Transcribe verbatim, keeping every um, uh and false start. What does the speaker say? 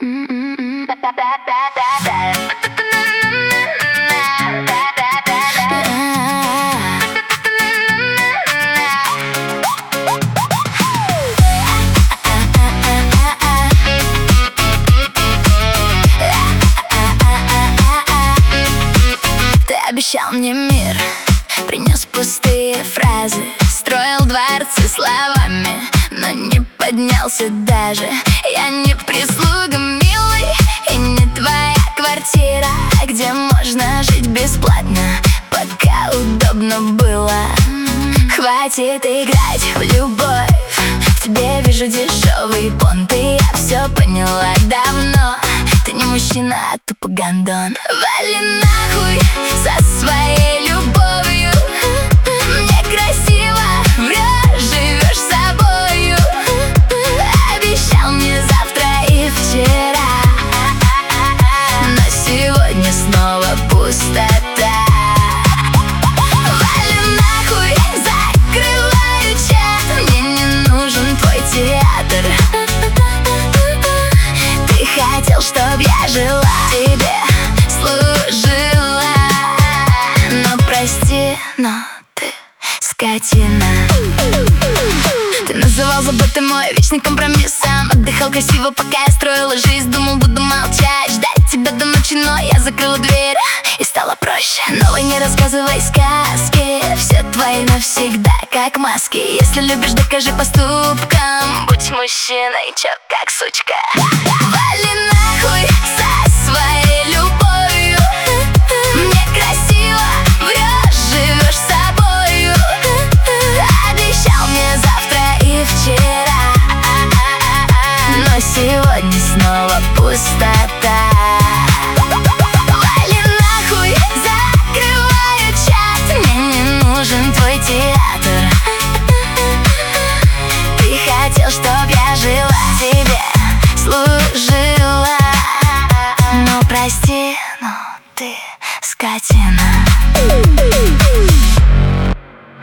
Обещал мне мир, принес пустые фразы, строил дворцы словами, но не поднялся даже. Я не прислуга, милый, и не твоя квартира, где можно жить бесплатно, пока удобно было. Хватит играть в любовь, в тебе вижу дешевый понт, и я все поняла давно. Ты не мужчина, а тупо гондон. Вали нахуй со своей любовью. Мне красиво врешь, живешь собою. Обещал мне завтра и вчера, но сегодня снова пустота. Вали нахуй, закрываю чат, мне не нужен твой театр. Ты хотел, чтоб я жила, тебе служила, но прости, но ты скотина. Ты называл заботой мой вечный компромисс, сам отдыхал красиво, пока я строила жизнь. Думал, буду молчать, ждать тебя до ночи, но я закрыла дверь, и стало проще. Новой не рассказывай сказки, все твои навсегда как маски. Если любишь, докажи поступком, будь мужчиной, чё как сучка. Вали нахуй со своей любовью. Мне красиво врешь, живешь собою. Обещал мне завтра и вчера, но сегодня снова пустота. Вали нахуй, закрываю чат, мне не нужен твой театр. Ты хотел, чтоб я жила, тебе служила, но прости, но ты скотина.